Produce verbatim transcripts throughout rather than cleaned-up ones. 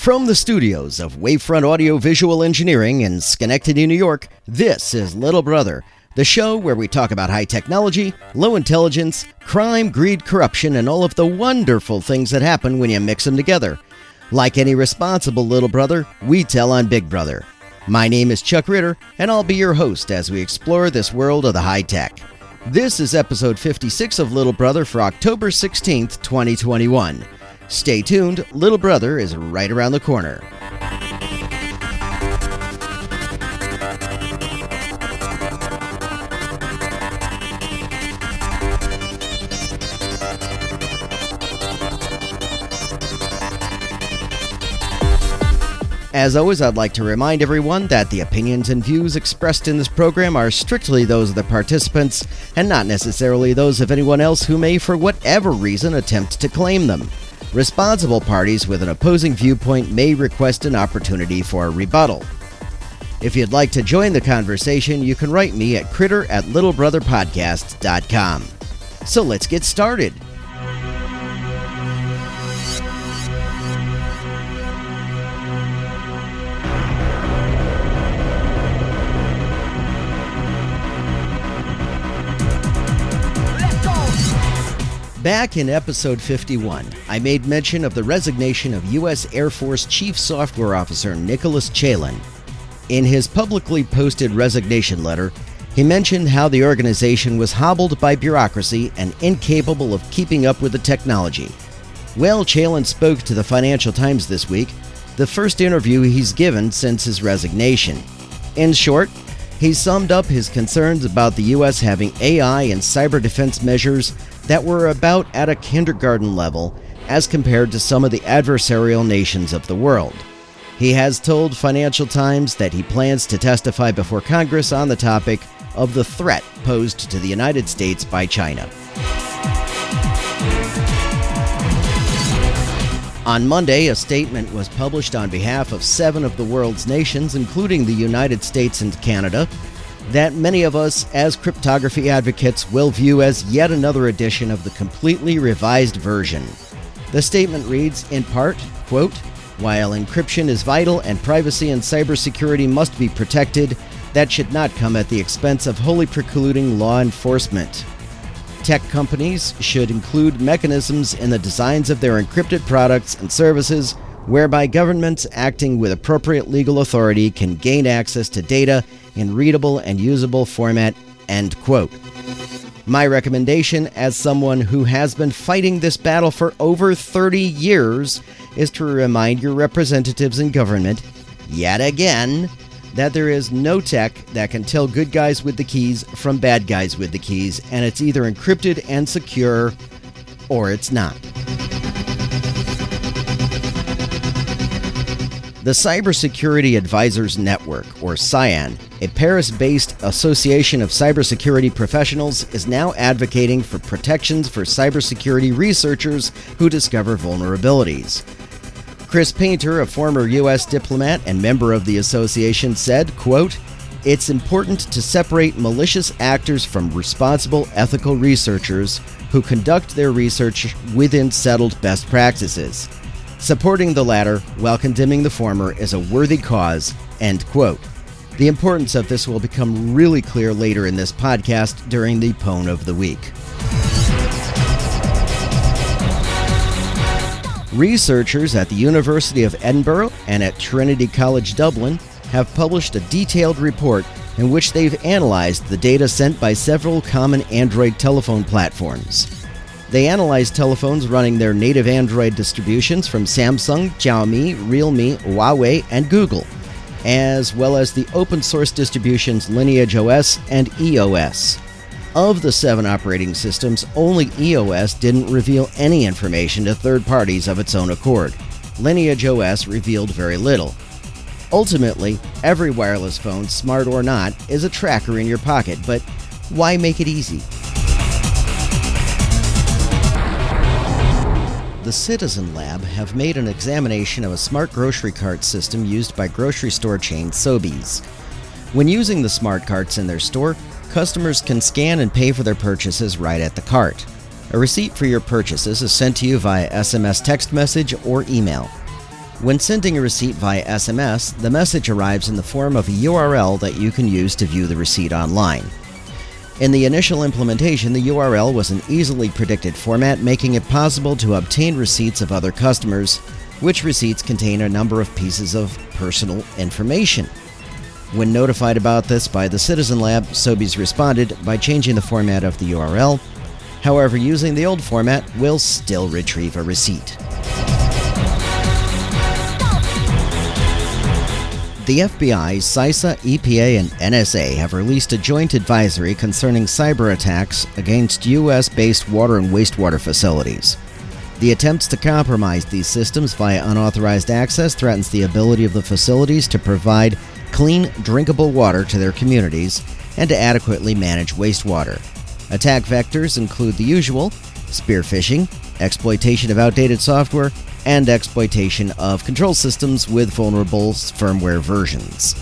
From the studios of Wavefront Audio Visual Engineering in Schenectady, New York, this is Little Brother, the show where we talk about high technology, low intelligence, crime, greed, corruption, and all of the wonderful things that happen when you mix them together. Like any responsible little brother, we tell on Big Brother. My name is Chuck Ritter, and I'll be your host as we explore this world of the high tech. This is episode fifty-six of Little Brother for October sixteenth, twenty twenty-one. Stay tuned, Little Brother is right around the corner. As always, I'd like to remind everyone that the opinions and views expressed in this program are strictly those of the participants and not necessarily those of anyone else who may, for whatever reason, attempt to claim them. Responsible parties with an opposing viewpoint may request an opportunity for a rebuttal. If you'd like to join the conversation, you can write me at critter at littlebrotherpodcast dot com. So let's get started. Back in episode fifty-one, I made mention of the resignation of U S Air Force Chief Software Officer Nicholas Chalin. In his publicly posted resignation letter, he mentioned how the organization was hobbled by bureaucracy and incapable of keeping up with the technology. Well, Chalin spoke to the Financial Times this week, the first interview he's given since his resignation. In short, he summed up his concerns about the U S having A I and cyber defense measures that were about at a kindergarten level as compared to some of the adversarial nations of the world. He has told Financial Times that he plans to testify before Congress on the topic of the threat posed to the United States by China. On Monday, a statement was published on behalf of seven of the world's nations, including the United States and Canada, that many of us as cryptography advocates will view as yet another edition of the completely revised version. The statement reads, in part, quote, "While encryption is vital and privacy and cybersecurity must be protected, that should not come at the expense of wholly precluding law enforcement. Tech companies should include mechanisms in the designs of their encrypted products and services whereby governments acting with appropriate legal authority can gain access to data in readable and usable format," end quote. My recommendation as someone who has been fighting this battle for over thirty years is to remind your representatives in government, yet again, that there is no tech that can tell good guys with the keys from bad guys with the keys, and it's either encrypted and secure, or it's not. The Cybersecurity Advisors Network, or CYAN, a Paris-based association of cybersecurity professionals, is now advocating for protections for cybersecurity researchers who discover vulnerabilities. Chris Painter, a former U S diplomat and member of the association, said, quote, "It's important to separate malicious actors from responsible ethical researchers who conduct their research within settled best practices. Supporting the latter while condemning the former is a worthy cause," end quote. The importance of this will become really clear later in this podcast during the Pwn of the Week. Researchers at the University of Edinburgh and at Trinity College Dublin have published a detailed report in which they've analyzed the data sent by several common Android telephone platforms. They analyzed telephones running their native Android distributions from Samsung, Xiaomi, Realme, Huawei, and Google, as well as the open-source distributions Lineage O S and E O S. Of the seven operating systems, only E O S didn't reveal any information to third parties of its own accord. Lineage O S revealed very little. Ultimately, every wireless phone, smart or not, is a tracker in your pocket, but why make it easy? The Citizen Lab have made an examination of a smart grocery cart system used by grocery store chain Sobeys. When using the smart carts in their store, customers can scan and pay for their purchases right at the cart. A receipt for your purchases is sent to you via S M S text message or email. When sending a receipt via S M S, the message arrives in the form of a U R L that you can use to view the receipt online. In the initial implementation, the U R L was an easily predicted format, making it possible to obtain receipts of other customers, which receipts contain a number of pieces of personal information. When notified about this by the Citizen Lab, Sobeys responded by changing the format of the U R L. However, using the old format will still retrieve a receipt. The F B I, CISA, E P A, and N S A have released a joint advisory concerning cyber attacks against U S-based water and wastewater facilities. The attempts to compromise these systems via unauthorized access threatens the ability of the facilities to provide clean, drinkable water to their communities and to adequately manage wastewater. Attack vectors include the usual: spear phishing, exploitation of outdated software, and exploitation of control systems with vulnerable firmware versions.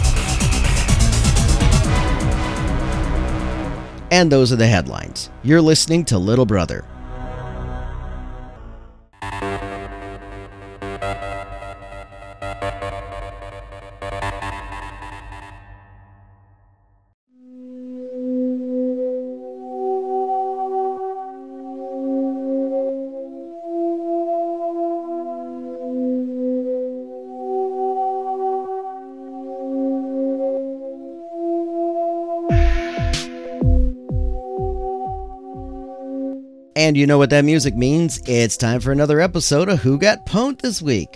And those are the headlines. You're listening to Little Brother. And you know what that music means. It's time for another episode of Who Got Pwned this week.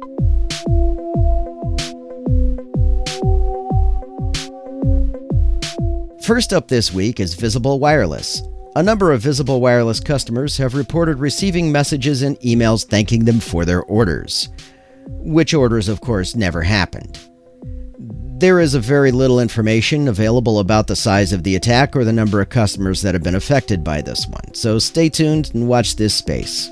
First up this week is Visible Wireless. A number of Visible Wireless customers have reported receiving messages and emails thanking them for their orders, which orders, of course, never happened. There is a very little information available about the size of the attack or the number of customers that have been affected by this one, so stay tuned and watch this space.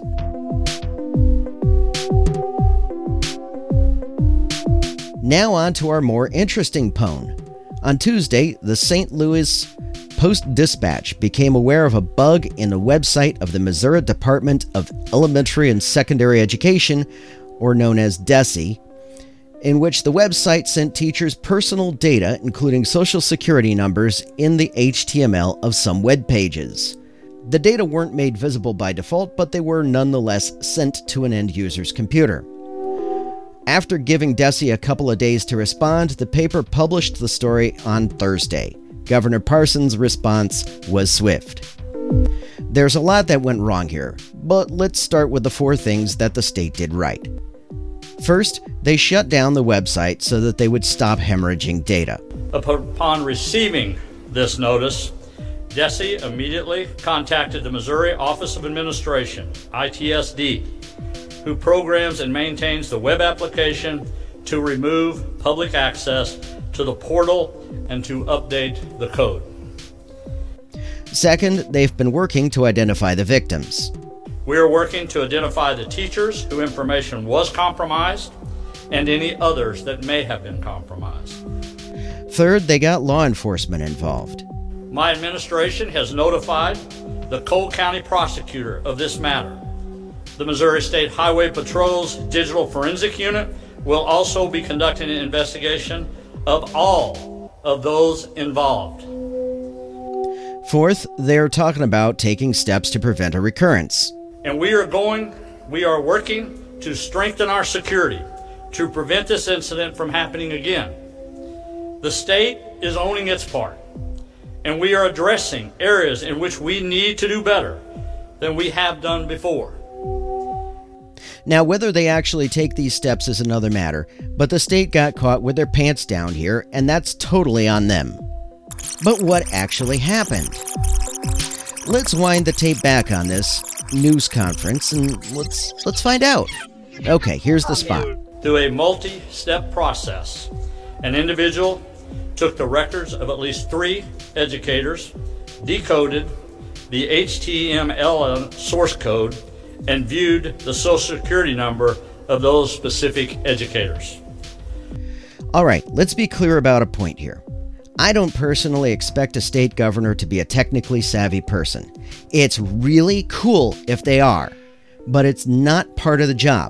Now on to our more interesting pwn. On Tuesday, the Saint Louis Post-Dispatch became aware of a bug in the website of the Missouri Department of Elementary and Secondary Education, or known as DESE, in which the website sent teachers personal data, including social security numbers, in the H T M L of some web pages. The data weren't made visible by default, but they were nonetheless sent to an end user's computer. After giving DESE a couple of days to respond, the paper published the story on Thursday. Governor Parsons' response was swift. There's a lot that went wrong here, but let's start with the four things that the state did right. First, they shut down the website so that they would stop hemorrhaging data. Upon receiving this notice, DESE immediately contacted the Missouri Office of Administration, I T S D, who programs and maintains the web application to remove public access to the portal and to update the code. Second, they've been working to identify the victims. We are working to identify the teachers whose information was compromised and any others that may have been compromised. Third, they got law enforcement involved. My administration has notified the Cole County prosecutor of this matter. The Missouri State Highway Patrol's Digital Forensic Unit will also be conducting an investigation of all of those involved. Fourth, they're talking about taking steps to prevent a recurrence. And we are going, we are working to strengthen our security to prevent this incident from happening again. The state is owning its part, and we are addressing areas in which we need to do better than we have done before. Now, whether they actually take these steps is another matter, but the state got caught with their pants down here, and that's totally on them. But what actually happened? Let's wind the tape back on this news conference and let's let's find out. Okay, here's the spot. Through a multi-step process, an individual took the records of at least three educators, decoded the H T M L source code, and viewed the social security number of those specific educators. All right, let's be clear about a point here. I don't personally expect a state governor to be a technically savvy person. It's really cool if they are, but it's not part of the job.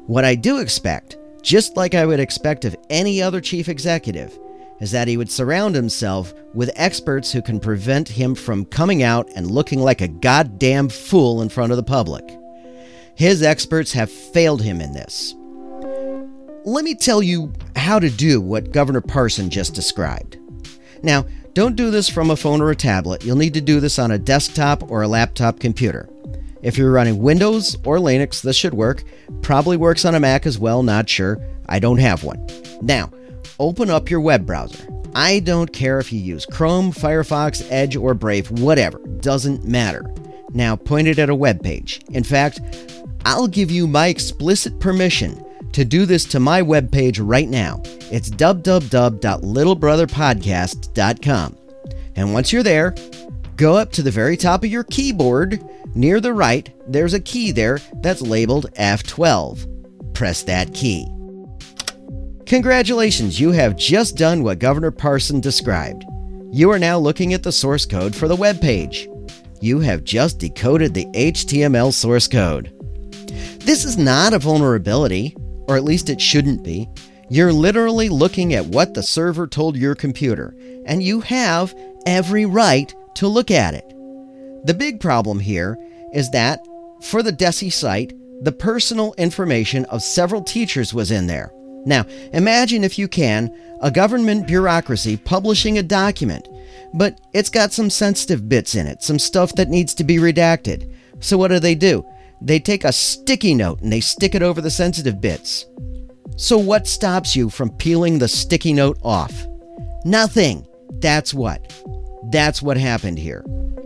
What I do expect, just like I would expect of any other chief executive, is that he would surround himself with experts who can prevent him from coming out and looking like a goddamn fool in front of the public. His experts have failed him in this. Let me tell you how to do what Governor Parson just described. Now, don't do this from a phone or a tablet. You'll need to do this on a desktop or a laptop computer. If you're running Windows or Linux, this should work. Probably works on a Mac as well, not sure. I don't have one. Now, open up your web browser. I don't care if you use Chrome, Firefox, Edge, or Brave, whatever. Doesn't matter. Now, point it at a web page. In fact, I'll give you my explicit permission to do this to my webpage right now. It's w w w dot little brother podcast dot com. And once you're there, go up to the very top of your keyboard. Near the right, there's a key there that's labeled F twelve. Press that key. Congratulations, you have just done what Governor Parson described. You are now looking at the source code for the web page. You have just decoded the H T M L source code. This is not a vulnerability, or at least it shouldn't be. You're literally looking at what the server told your computer, and you have every right to look at it. The big problem here is that, for the DESE site, the personal information of several teachers was in there. Now, imagine, if you can, a government bureaucracy publishing a document, but it's got some sensitive bits in it, some stuff that needs to be redacted. So what do they do? They take a sticky note and they stick it over the sensitive bits. So what stops you from peeling the sticky note off? Nothing. That's what. That's what happened here.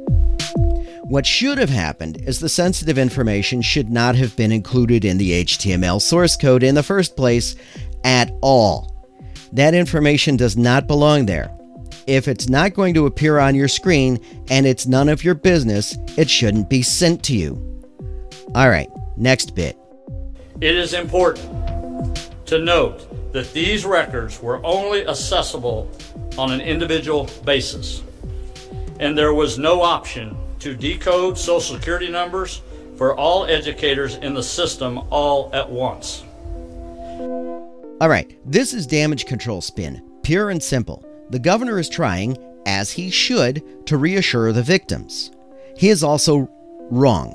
What should have happened is the sensitive information should not have been included in the H T M L source code in the first place at all. That information does not belong there. If it's not going to appear on your screen and it's none of your business, it shouldn't be sent to you. All right, next bit. It is important to note that these records were only accessible on an individual basis, and there was no option to decode Social Security numbers for all educators in the system all at once. All right, this is damage control spin, pure and simple. The governor is trying, as he should, to reassure the victims. He is also wrong.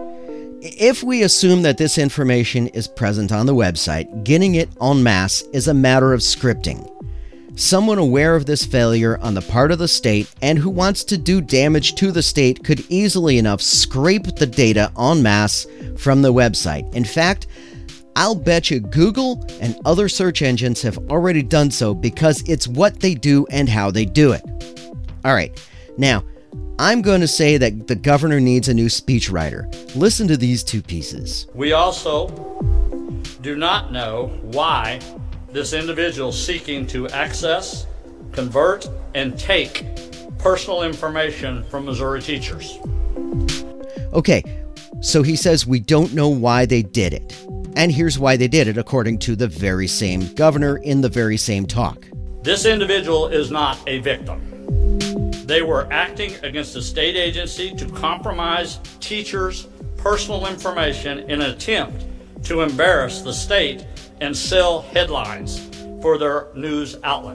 If we assume that this information is present on the website, getting it en masse is a matter of scripting. Someone aware of this failure on the part of the state and who wants to do damage to the state could easily enough scrape the data en masse from the website. In fact, I'll bet you Google and other search engines have already done so because it's what they do and how they do it. All right, now, I'm going to say that the governor needs a new speechwriter. Listen to these two pieces. We also do not know why this individual seeking to access, convert, and take personal information from Missouri teachers. Okay, so he says we don't know why they did it. And here's why they did it, according to the very same governor in the very same talk. This individual is not a victim. They were acting against a state agency to compromise teachers' personal information in an attempt to embarrass the state and sell headlines for their news outlet.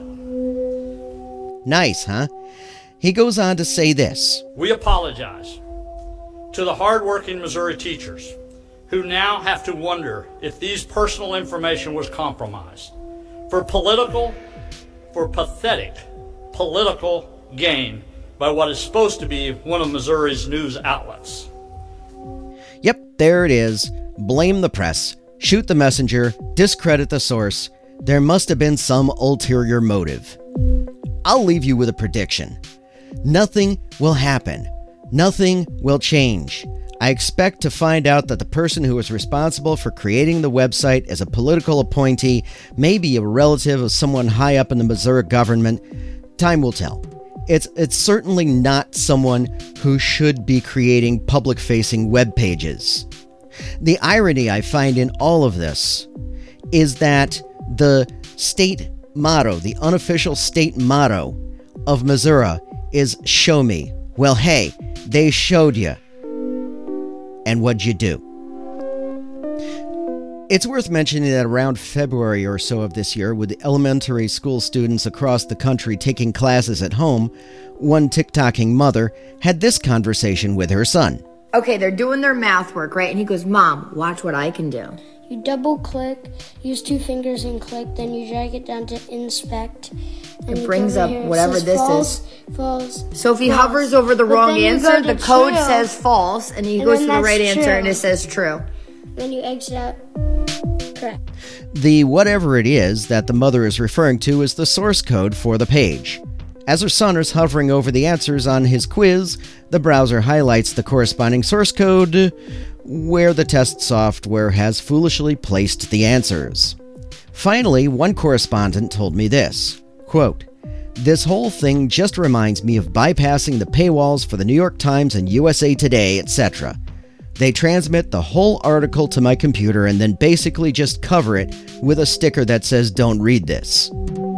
Nice, huh? He goes on to say this. We apologize to the hardworking Missouri teachers who now have to wonder if these personal information was compromised for political, for pathetic political gain by what is supposed to be one of Missouri's news outlets. Yep, there it is. Blame the press, shoot the messenger, discredit the source. There must have been some ulterior motive. I'll leave you with a prediction. Nothing will happen. Nothing will change. I expect to find out that the person who was responsible for creating the website is a political appointee, maybe a relative of someone high up in the Missouri government. Time will tell. It's it's certainly not someone who should be creating public-facing web pages. The irony I find in all of this is that the state motto, the unofficial state motto of Missouri is "Show me." Well, hey, they showed you. And what'd you do? It's worth mentioning that around February or so of this year, with elementary school students across the country taking classes at home, one TikToking mother had this conversation with her son. Okay, they're doing their math work, right? And he goes, Mom, watch what I can do. You double click, use two fingers and click, then you drag it down to inspect. It brings up here, whatever this false, is. False. So if he false. hovers over the but wrong answer, the code true. says false, and he and goes to the right true. answer and it says true. Then you exit out. Correct. The whatever it is that the mother is referring to is the source code for the page. As her son is hovering over the answers on his quiz, the browser highlights the corresponding source code where the test software has foolishly placed the answers. Finally, one correspondent told me this, quote, "This whole thing just reminds me of bypassing the paywalls for the New York Times and U S A Today, et cetera. They transmit the whole article to my computer and then basically just cover it with a sticker that says, 'Don't read this.'"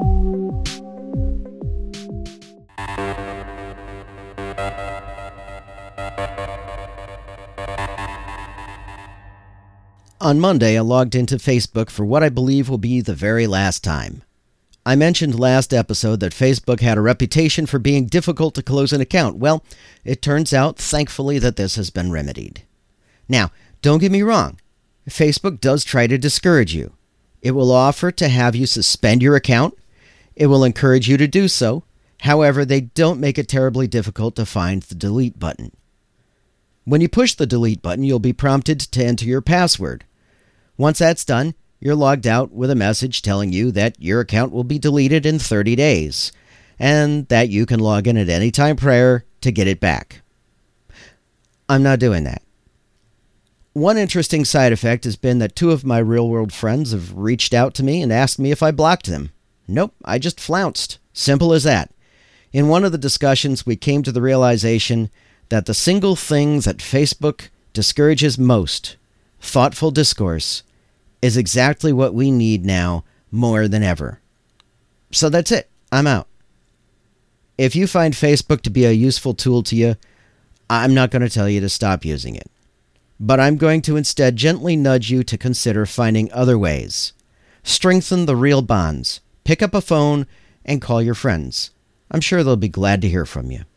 On Monday, I logged into Facebook for what I believe will be the very last time. I mentioned last episode that Facebook had a reputation for being difficult to close an account. Well, it turns out, thankfully, that this has been remedied. Now, don't get me wrong. Facebook does try to discourage you. It will offer to have you suspend your account. It will encourage you to do so. However, they don't make it terribly difficult to find the delete button. When you push the delete button, you'll be prompted to enter your password. Once that's done, you're logged out with a message telling you that your account will be deleted in thirty days, and that you can log in at any time prior to get it back. I'm not doing that. One interesting side effect has been that two of my real-world friends have reached out to me and asked me if I blocked them. Nope, I just flounced. Simple as that. In one of the discussions, we came to the realization that the single thing that Facebook discourages most, thoughtful discourse, is exactly what we need now more than ever. So that's it. I'm out. If you find Facebook to be a useful tool to you, I'm not going to tell you to stop using it. But I'm going to instead gently nudge you to consider finding other ways. Strengthen the real bonds. Pick up a phone and call your friends. I'm sure they'll be glad to hear from you.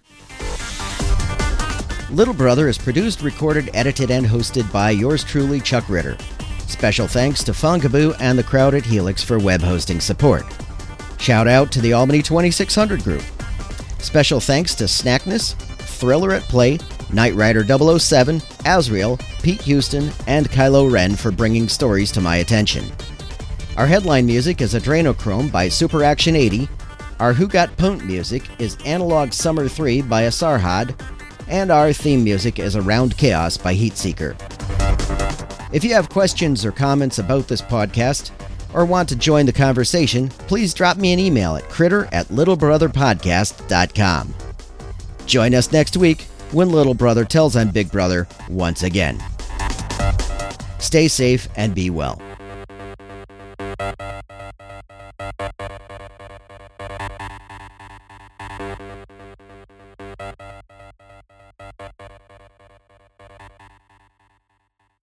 Little Brother is produced, recorded, edited, and hosted by yours truly, Chuck Ritter. Special thanks to Funkaboo and the crowd at Helix for web hosting support. Shout out to the Albany twenty-six hundred group. Special thanks to Snackness, Thriller at Play, Knight Rider double oh seven, Azrael, Pete Houston, and Kylo Ren for bringing stories to my attention. Our headline music is Adrenochrome by Super Action eighty. Our Who Got Punked music is Analog Summer three by Asarhad. And our theme music is Around Chaos by Heatseeker. If you have questions or comments about this podcast, or want to join the conversation, please drop me an email at critter at littlebrotherpodcast dot com. Join us next week when Little Brother tells on Big Brother once again. Stay safe and be well.